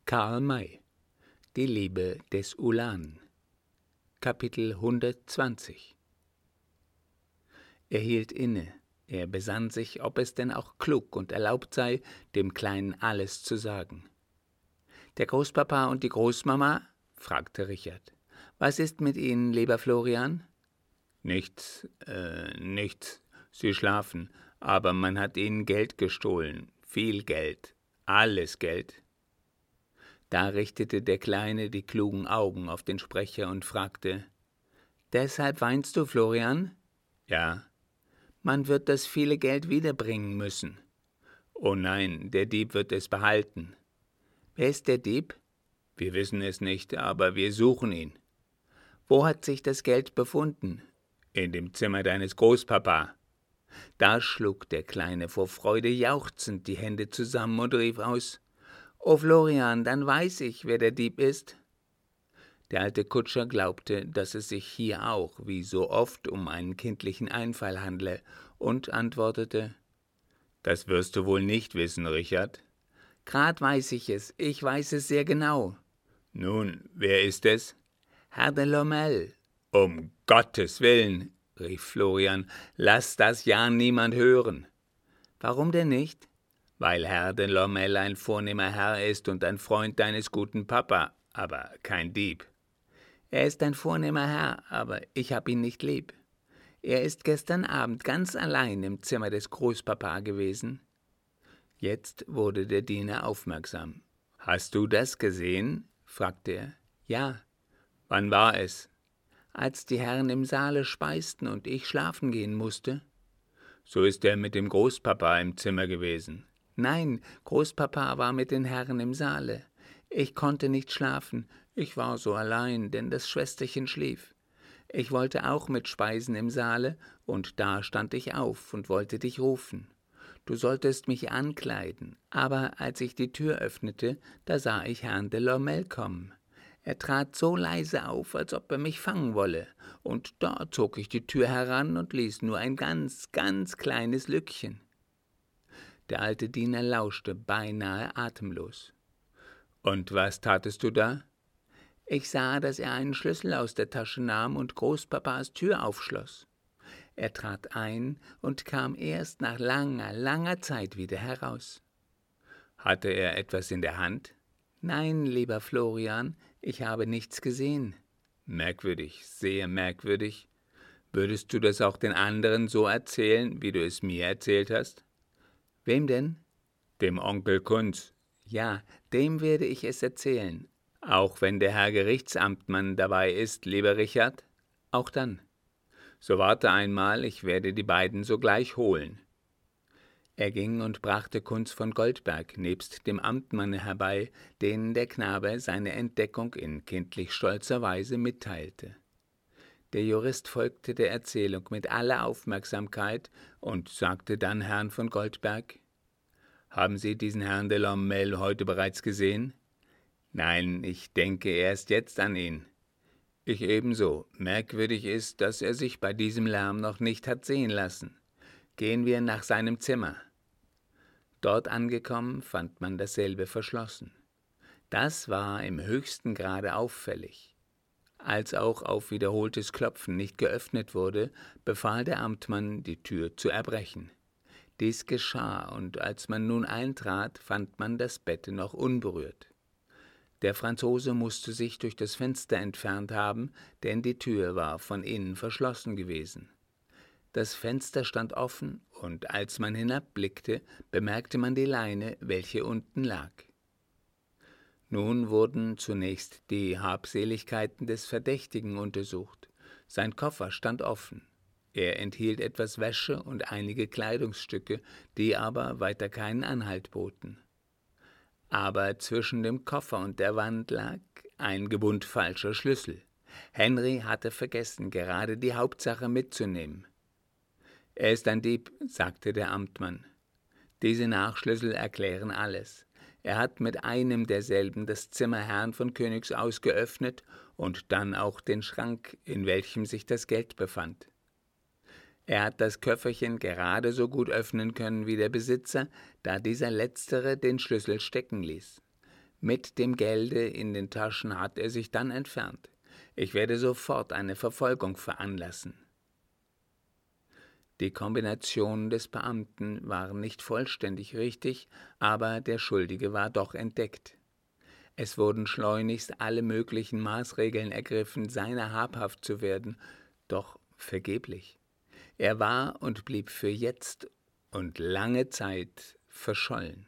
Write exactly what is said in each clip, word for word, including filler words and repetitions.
Karl May. Die Liebe des Ulan. Kapitel hundertzwanzig. Er hielt inne. Er besann sich, ob es denn auch klug und erlaubt sei, dem Kleinen alles zu sagen. »Der Großpapa und die Großmama?« fragte Richard. »Was ist mit ihnen, lieber Florian?« »Nichts, äh, nichts. Sie schlafen, aber man hat ihnen Geld gestohlen. Viel Geld. Alles Geld.« Da richtete der Kleine die klugen Augen auf den Sprecher und fragte, »Deshalb weinst du, Florian?« »Ja.« »Man wird das viele Geld wiederbringen müssen.« »Oh nein, der Dieb wird es behalten.« »Wer ist der Dieb?« »Wir wissen es nicht, aber wir suchen ihn.« »Wo hat sich das Geld befunden?« »In dem Zimmer deines Großpapa.« Da schlug der Kleine vor Freude jauchzend die Hände zusammen und rief aus, »O Florian, dann weiß ich, wer der Dieb ist.« Der alte Kutscher glaubte, dass es sich hier auch, wie so oft, um einen kindlichen Einfall handle, und antwortete, »Das wirst du wohl nicht wissen, Richard.« »Grad weiß ich es, ich weiß es sehr genau.« »Nun, wer ist es?« »Herr de Lommel.« »Um Gottes Willen«, rief Florian, »lass das ja niemand hören.« »Warum denn nicht?« »Weil Herr de Lommel ein vornehmer Herr ist und ein Freund deines guten Papa, aber kein Dieb.« »Er ist ein vornehmer Herr, aber ich hab ihn nicht lieb. Er ist gestern Abend ganz allein im Zimmer des Großpapa gewesen.« Jetzt wurde der Diener aufmerksam. »Hast du das gesehen?« fragte er. »Ja.« »Wann war es?« »Als die Herren im Saale speisten und ich schlafen gehen musste.« »So ist er mit dem Großpapa im Zimmer gewesen.« »Nein, Großpapa war mit den Herren im Saale. Ich konnte nicht schlafen, ich war so allein, denn das Schwesterchen schlief. Ich wollte auch mitspeisen im Saale, und da stand ich auf und wollte dich rufen. Du solltest mich ankleiden, aber als ich die Tür öffnete, da sah ich Herrn de Lommel kommen. Er trat so leise auf, als ob er mich fangen wolle, und da zog ich die Tür heran und ließ nur ein ganz, ganz kleines Lückchen.« Der alte Diener lauschte beinahe atemlos. »Und was tatest du da?« »Ich sah, dass er einen Schlüssel aus der Tasche nahm und Großpapas Tür aufschloss. Er trat ein und kam erst nach langer, langer Zeit wieder heraus.« »Hatte er etwas in der Hand?« »Nein, lieber Florian, ich habe nichts gesehen.« »Merkwürdig, sehr merkwürdig. Würdest du das auch den anderen so erzählen, wie du es mir erzählt hast?« »Wem denn?« »Dem Onkel Kunz.« »Ja, dem werde ich es erzählen. Auch wenn der Herr Gerichtsamtmann dabei ist, lieber Richard?« »Auch dann.« »So warte einmal, ich werde die beiden sogleich holen.« Er ging und brachte Kunz von Goldberg nebst dem Amtmanne herbei, denen der Knabe seine Entdeckung in kindlich stolzer Weise mitteilte. Der Jurist folgte der Erzählung mit aller Aufmerksamkeit und sagte dann Herrn von Goldberg, »Haben Sie diesen Herrn de Lommel heute bereits gesehen?« »Nein, ich denke erst jetzt an ihn.« »Ich ebenso. Merkwürdig ist, dass er sich bei diesem Lärm noch nicht hat sehen lassen. Gehen wir nach seinem Zimmer.« Dort angekommen, fand man dasselbe verschlossen. Das war im höchsten Grade auffällig. Als auch auf wiederholtes Klopfen nicht geöffnet wurde, befahl der Amtmann, die Tür zu erbrechen. Dies geschah, und als man nun eintrat, fand man das Bett noch unberührt. Der Franzose musste sich durch das Fenster entfernt haben, denn die Tür war von innen verschlossen gewesen. Das Fenster stand offen, und als man hinabblickte, bemerkte man die Leine, welche unten lag. Nun wurden zunächst die Habseligkeiten des Verdächtigen untersucht. Sein Koffer stand offen. Er enthielt etwas Wäsche und einige Kleidungsstücke, die aber weiter keinen Anhalt boten. Aber zwischen dem Koffer und der Wand lag ein Gebund falscher Schlüssel. Henry hatte vergessen, gerade die Hauptsache mitzunehmen. »Er ist ein Dieb«, sagte der Amtmann. »Diese Nachschlüssel erklären alles. Er hat mit einem derselben das Zimmer Herrn von Königsau geöffnet und dann auch den Schrank, in welchem sich das Geld befand. Er hat das Köfferchen gerade so gut öffnen können wie der Besitzer, da dieser Letztere den Schlüssel stecken ließ. Mit dem Gelde in den Taschen hat er sich dann entfernt. Ich werde sofort eine Verfolgung veranlassen. Die Kombinationen des Beamten waren nicht vollständig richtig, aber der Schuldige war doch entdeckt. Es wurden schleunigst alle möglichen Maßregeln ergriffen, seiner habhaft zu werden, doch vergeblich. Er war und blieb für jetzt und lange Zeit verschollen.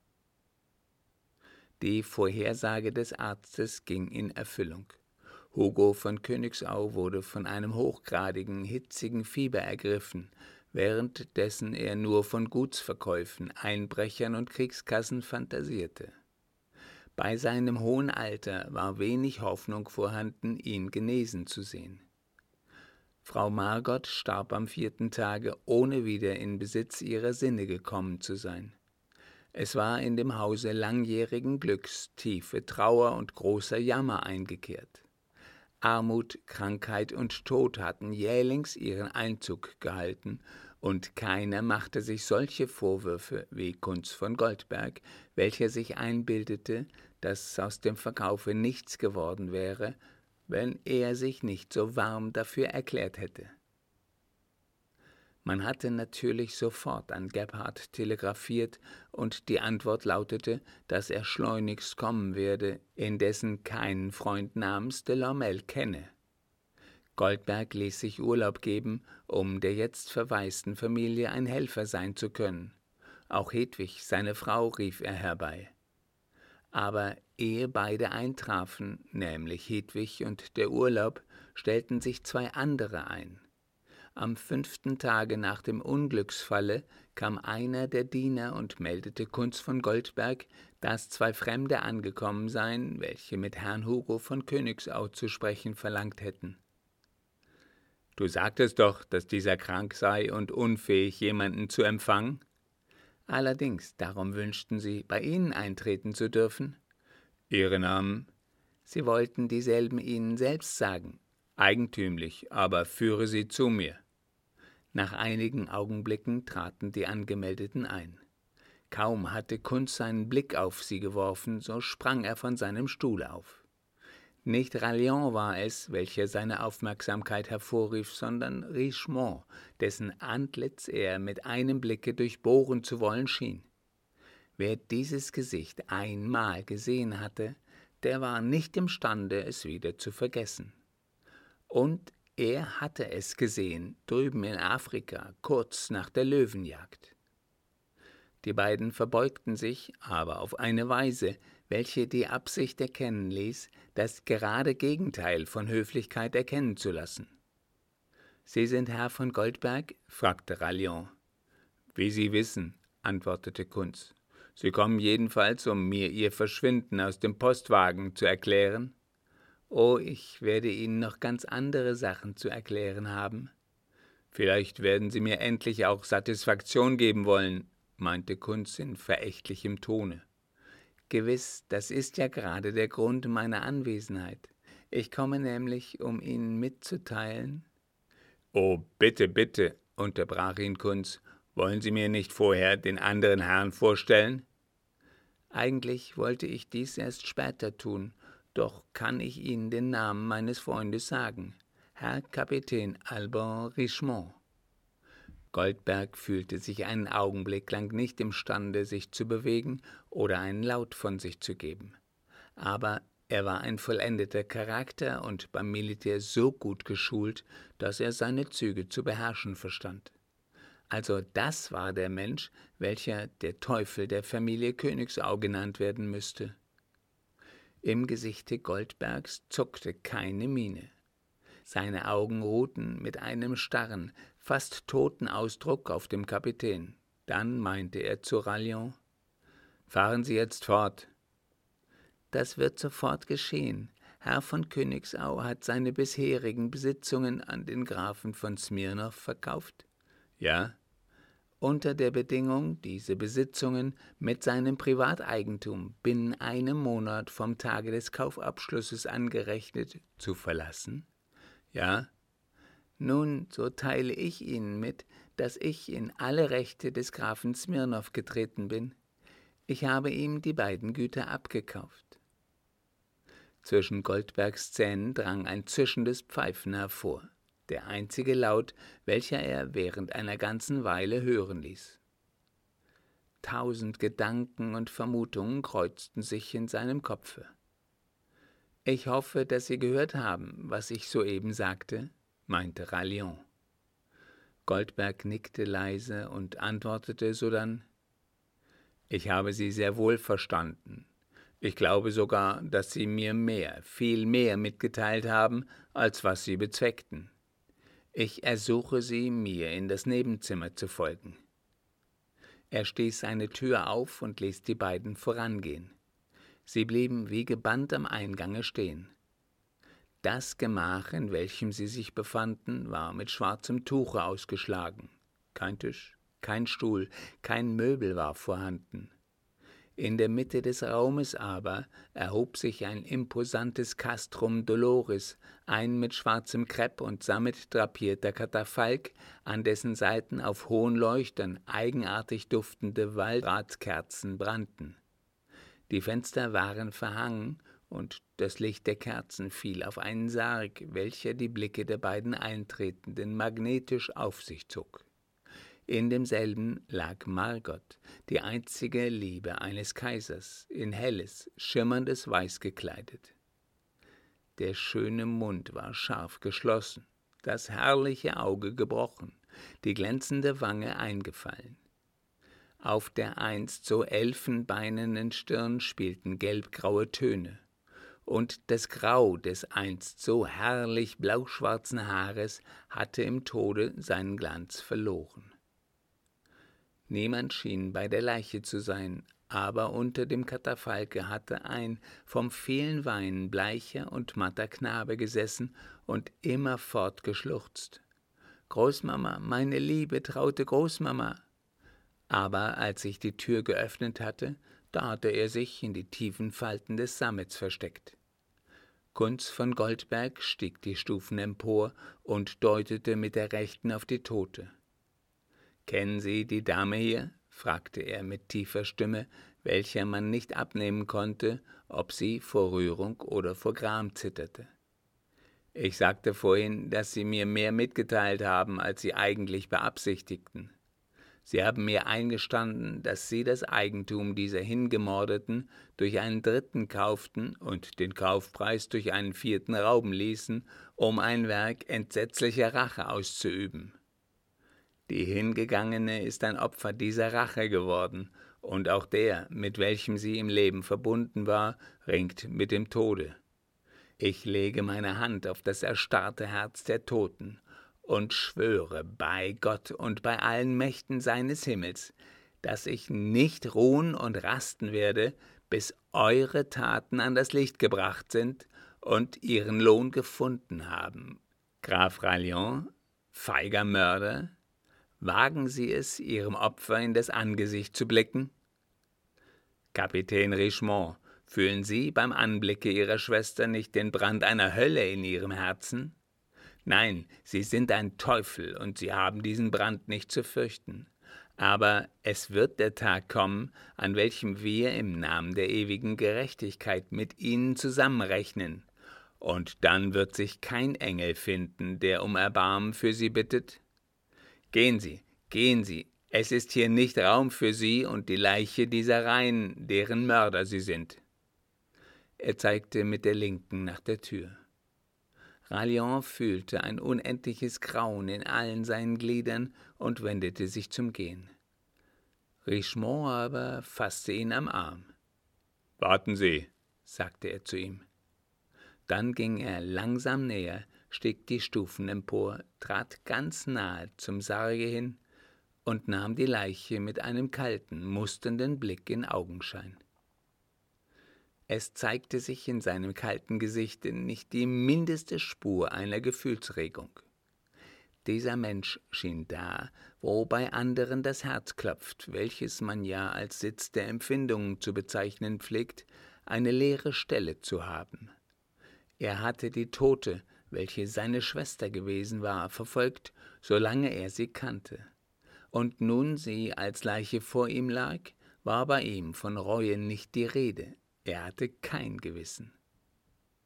Die Vorhersage des Arztes ging in Erfüllung. Hugo von Königsau wurde von einem hochgradigen, hitzigen Fieber ergriffen, währenddessen er nur von Gutsverkäufen, Einbrechern und Kriegskassen fantasierte. Bei seinem hohen Alter war wenig Hoffnung vorhanden, ihn genesen zu sehen. Frau Margot starb am vierten Tage, ohne wieder in Besitz ihrer Sinne gekommen zu sein. Es war in dem Hause langjährigen Glücks tiefe Trauer und großer Jammer eingekehrt. Armut, Krankheit und Tod hatten jählings ihren Einzug gehalten, und keiner machte sich solche Vorwürfe wie Kunz von Goldberg, welcher sich einbildete, dass aus dem Verkaufe nichts geworden wäre, wenn er sich nicht so warm dafür erklärt hätte. Man hatte natürlich sofort an Gebhard telegrafiert, und die Antwort lautete, dass er schleunigst kommen werde, indessen keinen Freund namens de Lormel kenne. Goldberg ließ sich Urlaub geben, um der jetzt verwaisten Familie ein Helfer sein zu können. Auch Hedwig, seine Frau, rief er herbei. Aber ehe beide eintrafen, nämlich Hedwig und der Urlaub, stellten sich zwei andere ein. Am fünften Tage nach dem Unglücksfalle kam einer der Diener und meldete Kunz von Goldberg, dass zwei Fremde angekommen seien, welche mit Herrn Hugo von Königsau zu sprechen verlangt hätten. »Du sagtest doch, dass dieser krank sei und unfähig, jemanden zu empfangen?« »Allerdings, darum wünschten Sie, bei Ihnen eintreten zu dürfen?« »Ihre Namen?« »Sie wollten dieselben Ihnen selbst sagen.« »Eigentümlich, aber führe sie zu mir.« Nach einigen Augenblicken traten die Angemeldeten ein. Kaum hatte Kunz seinen Blick auf sie geworfen, so sprang er von seinem Stuhl auf. Nicht Rallion war es, welcher seine Aufmerksamkeit hervorrief, sondern Richemont, dessen Antlitz er mit einem Blicke durchbohren zu wollen schien. Wer dieses Gesicht einmal gesehen hatte, der war nicht imstande, es wieder zu vergessen. Und er hatte es gesehen, drüben in Afrika, kurz nach der Löwenjagd. Die beiden verbeugten sich, aber auf eine Weise, welche die Absicht erkennen ließ, das gerade Gegenteil von Höflichkeit erkennen zu lassen. »Sie sind Herr von Goldberg?« fragte Rallion. »Wie Sie wissen«, antwortete Kunz. »Sie kommen jedenfalls, um mir Ihr Verschwinden aus dem Postwagen zu erklären?« »Oh, ich werde Ihnen noch ganz andere Sachen zu erklären haben.« »Vielleicht werden Sie mir endlich auch Satisfaktion geben wollen«, meinte Kunz in verächtlichem Tone. »Gewiss, das ist ja gerade der Grund meiner Anwesenheit. Ich komme nämlich, um Ihnen mitzuteilen.« »Oh, bitte, bitte«, unterbrach ihn Kunz, »wollen Sie mir nicht vorher den anderen Herrn vorstellen?« »Eigentlich wollte ich dies erst später tun, doch kann ich Ihnen den Namen meines Freundes sagen, Herr Kapitän Alban Richemont.« Goldberg fühlte sich einen Augenblick lang nicht imstande, sich zu bewegen oder einen Laut von sich zu geben. Aber er war ein vollendeter Charakter und beim Militär so gut geschult, dass er seine Züge zu beherrschen verstand. Also das war der Mensch, welcher der Teufel der Familie Königsau genannt werden müsste. Im Gesichte Goldbergs zuckte keine Miene. Seine Augen ruhten mit einem starren, fast toten Ausdruck auf dem Kapitän. Dann meinte er zu Rallion: »Fahren Sie jetzt fort.« »Das wird sofort geschehen. Herr von Königsau hat seine bisherigen Besitzungen an den Grafen von Smirnow verkauft?« »Ja.« »Unter der Bedingung, diese Besitzungen mit seinem Privateigentum binnen einem Monat vom Tage des Kaufabschlusses angerechnet zu verlassen?« »Ja.« »Nun, so teile ich Ihnen mit, dass ich in alle Rechte des Grafen Smirnow getreten bin. Ich habe ihm die beiden Güter abgekauft. Zwischen Goldbergs Zähnen drang ein zischendes Pfeifen hervor, der einzige Laut, welcher er während einer ganzen Weile hören ließ. Tausend Gedanken und Vermutungen kreuzten sich in seinem Kopfe. »Ich hoffe, dass Sie gehört haben, was ich soeben sagte«, meinte Rallion. Goldberg nickte leise und antwortete sodann: »Ich habe Sie sehr wohl verstanden. Ich glaube sogar, dass Sie mir mehr, viel mehr mitgeteilt haben, als was Sie bezweckten. Ich ersuche Sie, mir in das Nebenzimmer zu folgen.« Er stieß eine Tür auf und ließ die beiden vorangehen. Sie blieben wie gebannt am Eingange stehen. Das Gemach, in welchem sie sich befanden, war mit schwarzem Tuche ausgeschlagen. Kein Tisch, kein Stuhl, kein Möbel war vorhanden. In der Mitte des Raumes aber erhob sich ein imposantes Castrum Doloris, ein mit schwarzem Krepp und Sammet drapierter Katafalk, an dessen Seiten auf hohen Leuchtern eigenartig duftende Waldratkerzen brannten. Die Fenster waren verhangen, und das Licht der Kerzen fiel auf einen Sarg, welcher die Blicke der beiden Eintretenden magnetisch auf sich zog. In demselben lag Margot, die einzige Liebe eines Kaisers, in helles, schimmerndes Weiß gekleidet. Der schöne Mund war scharf geschlossen, das herrliche Auge gebrochen, die glänzende Wange eingefallen. Auf der einst so elfenbeinernen Stirn spielten gelbgraue Töne, und das Grau des einst so herrlich blauschwarzen Haares hatte im Tode seinen Glanz verloren. Niemand schien bei der Leiche zu sein, aber unter dem Katafalke hatte ein vom vielen Weinen bleicher und matter Knabe gesessen und immerfort geschluchzt. »Großmama, meine liebe, traute Großmama!« Aber als sich die Tür geöffnet hatte, da hatte er sich in die tiefen Falten des Sammets versteckt. Kunz von Goldberg stieg die Stufen empor und deutete mit der Rechten auf die Tote. »Kennen Sie die Dame hier?« fragte er mit tiefer Stimme, welcher man nicht abnehmen konnte, ob sie vor Rührung oder vor Gram zitterte. »Ich sagte vorhin, dass Sie mir mehr mitgeteilt haben, als Sie eigentlich beabsichtigten. Sie haben mir eingestanden, dass Sie das Eigentum dieser Hingemordeten durch einen Dritten kauften und den Kaufpreis durch einen Vierten rauben ließen, um ein Werk entsetzlicher Rache auszuüben. Die Hingegangene ist ein Opfer dieser Rache geworden, und auch der, mit welchem sie im Leben verbunden war, ringt mit dem Tode. Ich lege meine Hand auf das erstarrte Herz der Toten und schwöre bei Gott und bei allen Mächten seines Himmels, dass ich nicht ruhen und rasten werde, bis eure Taten an das Licht gebracht sind und ihren Lohn gefunden haben. Graf Rallion, feiger Mörder, wagen Sie es, Ihrem Opfer in das Angesicht zu blicken? Kapitän Richemont, fühlen Sie beim Anblicke Ihrer Schwester nicht den Brand einer Hölle in Ihrem Herzen? Nein, Sie sind ein Teufel, und Sie haben diesen Brand nicht zu fürchten. Aber es wird der Tag kommen, an welchem wir im Namen der ewigen Gerechtigkeit mit Ihnen zusammenrechnen, und dann wird sich kein Engel finden, der um Erbarmen für Sie bittet. Gehen Sie, gehen Sie, es ist hier nicht Raum für Sie und die Leiche dieser Reihen, deren Mörder Sie sind.« Er zeigte mit der Linken nach der Tür. Rallion fühlte ein unendliches Grauen in allen seinen Gliedern und wendete sich zum Gehen. Richemont aber fasste ihn am Arm. »Warten Sie«, sagte er zu ihm. Dann ging er langsam näher, stieg die Stufen empor, trat ganz nahe zum Sarge hin und nahm die Leiche mit einem kalten, musternden Blick in Augenschein. Es zeigte sich in seinem kalten Gesichte nicht die mindeste Spur einer Gefühlsregung. Dieser Mensch schien da, wo bei anderen das Herz klopft, welches man ja als Sitz der Empfindungen zu bezeichnen pflegt, eine leere Stelle zu haben. Er hatte die Tote, welche seine Schwester gewesen war, verfolgt, solange er sie kannte. Und nun sie als Leiche vor ihm lag, war bei ihm von Reue nicht die Rede. Er hatte kein Gewissen.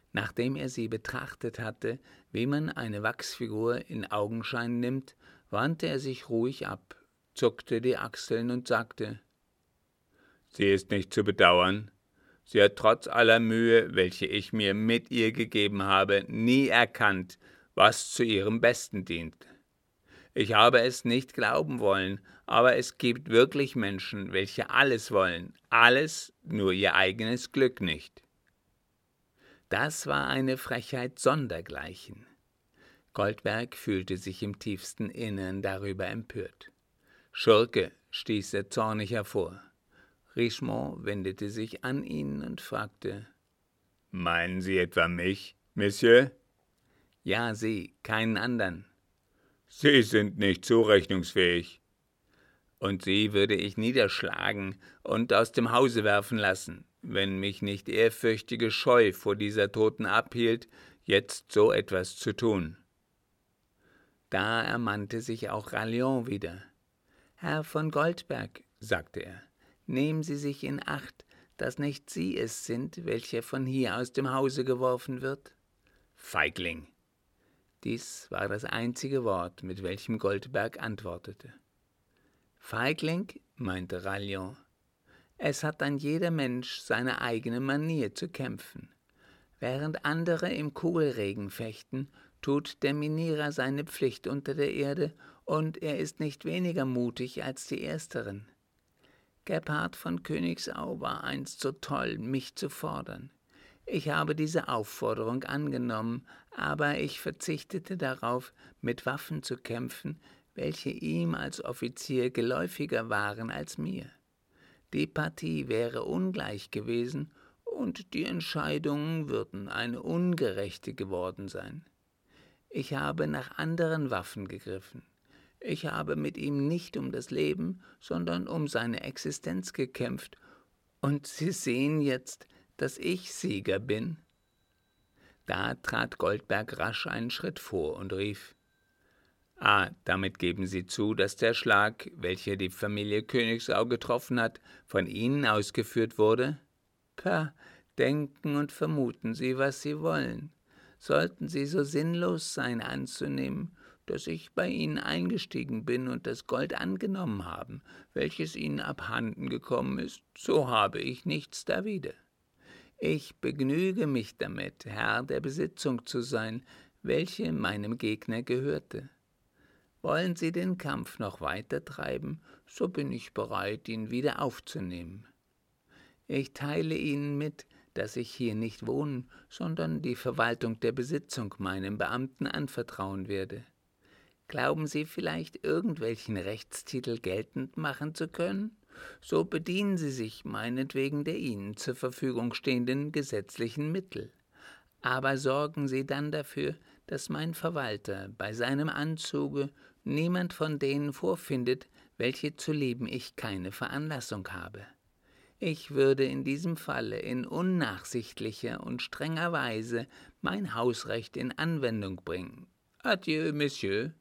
Nachdem er sie betrachtet hatte, wie man eine Wachsfigur in Augenschein nimmt, wandte er sich ruhig ab, zuckte die Achseln und sagte: »Sie ist nicht zu bedauern. Sie hat trotz aller Mühe, welche ich mir mit ihr gegeben habe, nie erkannt, was zu ihrem Besten dient. Ich habe es nicht glauben wollen, aber es gibt wirklich Menschen, welche alles wollen, alles, nur ihr eigenes Glück nicht.« Das war eine Frechheit sondergleichen. Goldberg fühlte sich im tiefsten Innern darüber empört. »Schurke«, stieß er zornig hervor. Richemont wendete sich an ihn und fragte: »Meinen Sie etwa mich, Monsieur?« »Ja, Sie, keinen andern.« »Sie sind nicht zurechnungsfähig.« »Und Sie würde ich niederschlagen und aus dem Hause werfen lassen, wenn mich nicht ehrfürchtige Scheu vor dieser Toten abhielt, jetzt so etwas zu tun.« Da ermannte sich auch Galion wieder. »Herr von Goldberg«, sagte er, »nehmen Sie sich in Acht, dass nicht Sie es sind, welcher von hier aus dem Hause geworfen wird.« »Feigling!« Dies war das einzige Wort, mit welchem Goldberg antwortete. »Feigling«, meinte Galion, »es hat ein jeder Mensch seine eigene Manier zu kämpfen. Während andere im Kugelregen fechten, tut der Minierer seine Pflicht unter der Erde, und er ist nicht weniger mutig als die Ersteren. Gebhard von Königsau war einst so toll, mich zu fordern. Ich habe diese Aufforderung angenommen, aber ich verzichtete darauf, mit Waffen zu kämpfen, welche ihm als Offizier geläufiger waren als mir. Die Partie wäre ungleich gewesen, und die Entscheidungen würden eine ungerechte geworden sein. Ich habe nach anderen Waffen gegriffen. Ich habe mit ihm nicht um das Leben, sondern um seine Existenz gekämpft, und Sie sehen jetzt, dass ich Sieger bin.« Da trat Goldberg rasch einen Schritt vor und rief: »Ah, damit geben Sie zu, dass der Schlag, welcher die Familie Königsau getroffen hat, von Ihnen ausgeführt wurde? Pah, denken und vermuten Sie, was Sie wollen. Sollten Sie so sinnlos sein anzunehmen, dass ich bei Ihnen eingestiegen bin und das Gold angenommen haben, welches Ihnen abhanden gekommen ist, so habe ich nichts dawider. Ich begnüge mich damit, Herr der Besitzung zu sein, welche meinem Gegner gehörte. Wollen Sie den Kampf noch weiter treiben, so bin ich bereit, ihn wieder aufzunehmen. Ich teile Ihnen mit, dass ich hier nicht wohnen, sondern die Verwaltung der Besitzung meinem Beamten anvertrauen werde. Glauben Sie vielleicht, irgendwelchen Rechtstitel geltend machen zu können? So bedienen Sie sich meinetwegen der Ihnen zur Verfügung stehenden gesetzlichen Mittel. Aber sorgen Sie dann dafür, dass mein Verwalter bei seinem Anzuge niemand von denen vorfindet, welche zu lieben ich keine Veranlassung habe. Ich würde in diesem Falle in unnachsichtlicher und strenger Weise mein Hausrecht in Anwendung bringen. Adieu, Monsieur.«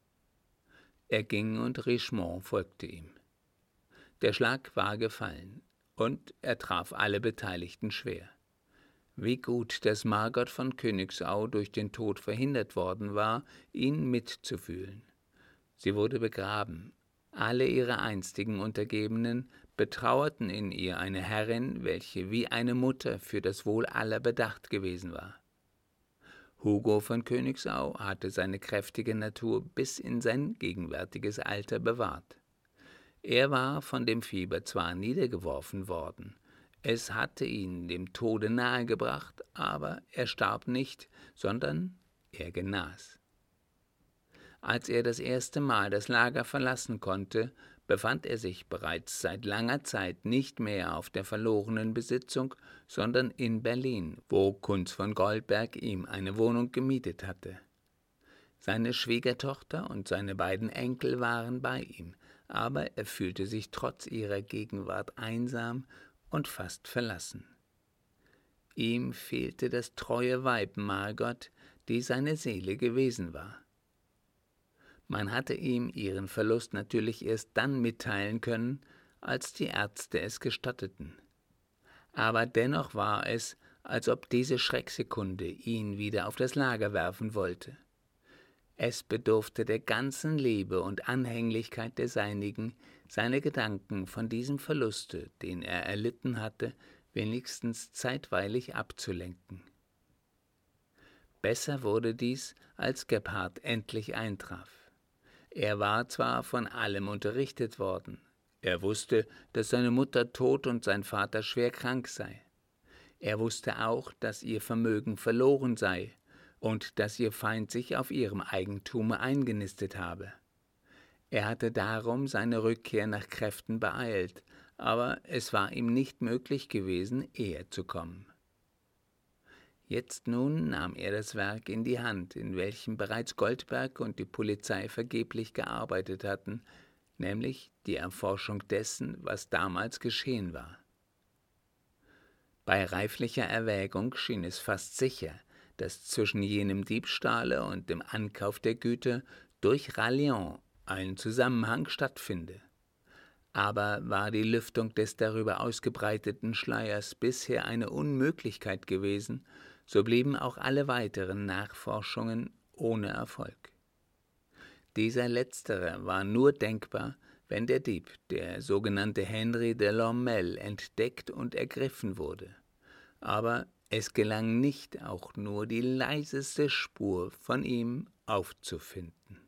Er ging und Richemont folgte ihm. Der Schlag war gefallen, und er traf alle Beteiligten schwer. Wie gut, dass Margot von Königsau durch den Tod verhindert worden war, ihn mitzufühlen. Sie wurde begraben. Alle ihre einstigen Untergebenen betrauerten in ihr eine Herrin, welche wie eine Mutter für das Wohl aller bedacht gewesen war. Hugo von Königsau hatte seine kräftige Natur bis in sein gegenwärtiges Alter bewahrt. Er war von dem Fieber zwar niedergeworfen worden, es hatte ihn dem Tode nahegebracht, aber er starb nicht, sondern er genas. Als er das erste Mal das Lager verlassen konnte, befand er sich bereits seit langer Zeit nicht mehr auf der verlorenen Besitzung, sondern in Berlin, wo Kunz von Goldberg ihm eine Wohnung gemietet hatte. Seine Schwiegertochter und seine beiden Enkel waren bei ihm, aber er fühlte sich trotz ihrer Gegenwart einsam und fast verlassen. Ihm fehlte das treue Weib Margot, die seine Seele gewesen war. Man hatte ihm ihren Verlust natürlich erst dann mitteilen können, als die Ärzte es gestatteten. Aber dennoch war es, als ob diese Schrecksekunde ihn wieder auf das Lager werfen wollte. Es bedurfte der ganzen Liebe und Anhänglichkeit der Seinigen, seine Gedanken von diesem Verluste, den er erlitten hatte, wenigstens zeitweilig abzulenken. Besser wurde dies, als Gebhard endlich eintraf. Er war zwar von allem unterrichtet worden. Er wusste, dass seine Mutter tot und sein Vater schwer krank sei. Er wusste auch, dass ihr Vermögen verloren sei und dass ihr Feind sich auf ihrem Eigentume eingenistet habe. Er hatte darum seine Rückkehr nach Kräften beeilt, aber es war ihm nicht möglich gewesen, eher zu kommen. Jetzt nun nahm er das Werk in die Hand, in welchem bereits Goldberg und die Polizei vergeblich gearbeitet hatten, nämlich die Erforschung dessen, was damals geschehen war. Bei reiflicher Erwägung schien es fast sicher, dass zwischen jenem Diebstahle und dem Ankauf der Güter durch Rallion ein Zusammenhang stattfinde. Aber war die Lüftung des darüber ausgebreiteten Schleiers bisher eine Unmöglichkeit gewesen, so blieben auch alle weiteren Nachforschungen ohne Erfolg. Dieser letztere war nur denkbar, wenn der Dieb, der sogenannte Henry de Lormel, entdeckt und ergriffen wurde. Aber es gelang nicht, auch nur die leiseste Spur von ihm aufzufinden.